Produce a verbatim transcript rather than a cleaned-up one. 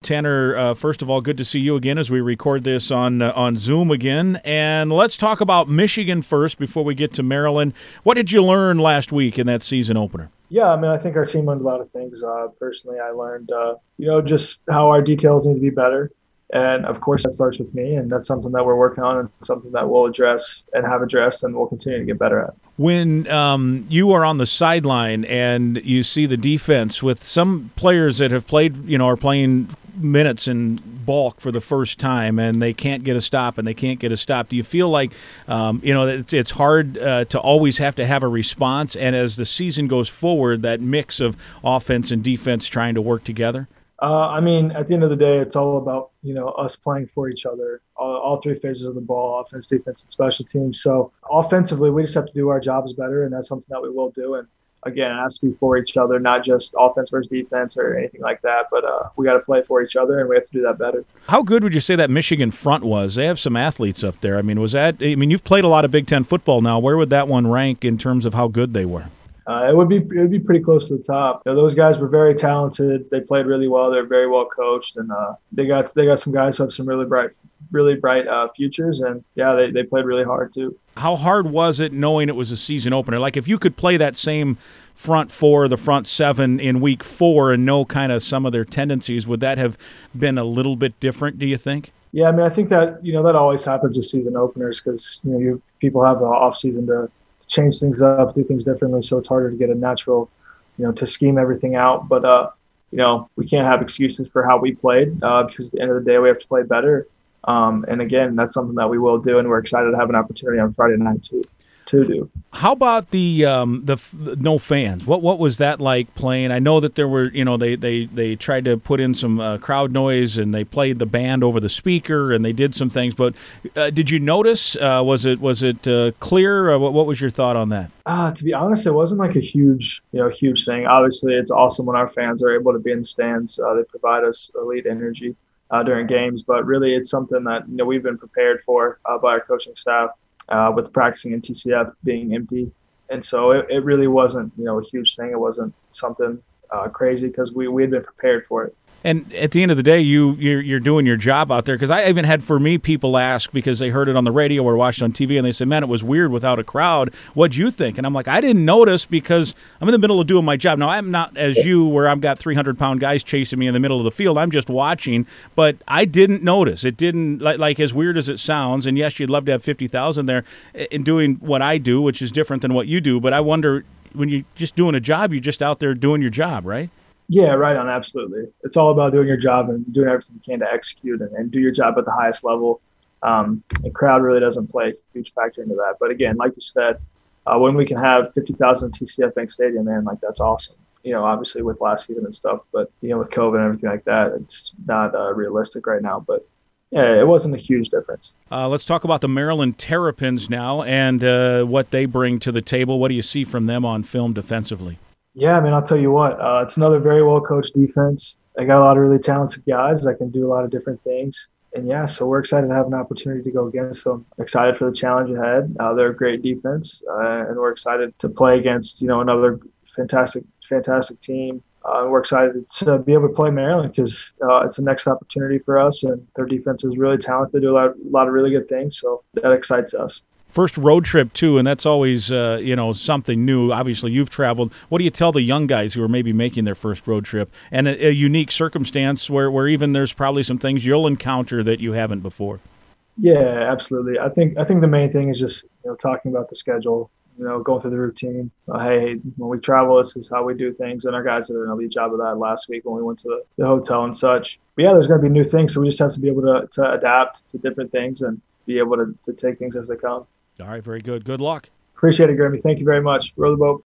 Tanner, uh, first of all, good to see you again as we record this on uh, on Zoom again. And let's talk about Michigan first before we get to Maryland. What did you learn last week in that season opener? Yeah, I mean, I think our team learned a lot of things. Uh, personally, I learned, uh, you know, just how our details need to be better. And, of course, that starts with me, and that's something that we're working on and something that we'll address and have addressed and we'll continue to get better at. When um, you are on the sideline and you see the defense with some players that have played, you know, are playing minutes in bulk for the first time and they can't get a stop and they can't get a stop, do you feel like, um, you know, it's, it's hard uh, to always have to have a response, and as the season goes forward, that mix of offense and defense trying to work together? Uh, I mean, at the end of the day, it's all about, you know, us playing for each other, all, all three phases of the ball, offense, defense, and special teams. So offensively, we just have to do our jobs better, and that's something that we will do. And again, it has to be for each other, not just offense versus defense or anything like that. But uh, we got to play for each other, and we have to do that better. How good would you say that Michigan front was? They have some athletes up there. I mean, was that – I mean, you've played a lot of Big Ten football now. Where would that one rank in terms of how good they were? Uh, it would be it would be pretty close to the top. You know, those guys were very talented. They played really well. They're very well coached, and uh, they got they got some guys who have some really bright really bright uh, futures. And yeah, they, they played really hard too. How hard was it knowing it was a season opener? Like if you could play that same front four, the front seven in week four, and know kind of some of their tendencies, would that have been a little bit different? Do you think? Yeah, I mean, I think that you know that always happens with season openers because you know you people have the off season to change things up, do things differently, so it's harder to get a natural, you know, to scheme everything out. But, uh, you know, we can't have excuses for how we played uh, because at the end of the day, we have to play better. Um, and, again, that's something that we will do, and we're excited to have an opportunity on Friday night to, to do. How about the um, the, the no fans? What what was that like playing? I know that there were, you know, they, they, they tried to put in some uh, crowd noise and they played the band over the speaker and they did some things. But uh, did you notice? Uh, was it was it uh, clear? Uh, what, what was your thought on that? Uh, to be honest, it wasn't like a huge, you know, huge thing. Obviously, it's awesome when our fans are able to be in the stands. Uh, they provide us elite energy uh, during games. But really, it's something that you know we've been prepared for uh, by our coaching staff. Uh, with practicing in T C F being empty. And so it, it really wasn't, you know, a huge thing. It wasn't something uh, crazy because we, we had been prepared for it. And at the end of the day, you, you're, you're doing your job out there. Because I even had, for me, people ask because they heard it on the radio or watched it on T V, and they said, man, it was weird without a crowd. What'd you think? And I'm like, I didn't notice because I'm in the middle of doing my job. Now, I'm not as you where I've got three hundred pound guys chasing me in the middle of the field. I'm just watching. But I didn't notice. It didn't, like, like as weird as it sounds, and yes, you'd love to have fifty thousand there in doing what I do, which is different than what you do. But I wonder, when you're just doing a job, you're just out there doing your job, right? Yeah, right on. Absolutely. It's all about doing your job and doing everything you can to execute and, and do your job at the highest level. Um, the crowd really doesn't play a huge factor into that. But again, like you said, uh, when we can have fifty thousand at T C F Bank Stadium, man, like that's awesome. You know, obviously with last season and stuff, but you know, with COVID and everything like that, it's not uh, realistic right now. But yeah, it wasn't a huge difference. Uh, let's talk about the Maryland Terrapins now and uh, what they bring to the table. What do you see from them on film defensively? Yeah, I mean, I'll tell you what, uh, it's another very well-coached defense. They got a lot of really talented guys that can do a lot of different things. And, yeah, so we're excited to have an opportunity to go against them. Excited for the challenge ahead. Uh, they're a great defense, uh, and we're excited to play against, you know, another fantastic, fantastic team. Uh, we're excited to be able to play Maryland because uh, it's the next opportunity for us, and their defense is really talented. They do a lot, a lot of really good things, so that excites us. First road trip, too, and that's always, uh, you know, something new. Obviously, you've traveled. What do you tell the young guys who are maybe making their first road trip? And a, a unique circumstance where, where even there's probably some things you'll encounter that you haven't before. Yeah, absolutely. I think I think the main thing is just, you know, talking about the schedule, you know, going through the routine. Uh, hey, when we travel, this is how we do things. And our guys did an elite job of that last week when we went to the, the hotel and such. But, yeah, there's going to be new things, so we just have to be able to, to adapt to different things and be able to, to take things as they come. All right, very good. Good luck. Appreciate it, Grammy. Thank you very much. Row the boat.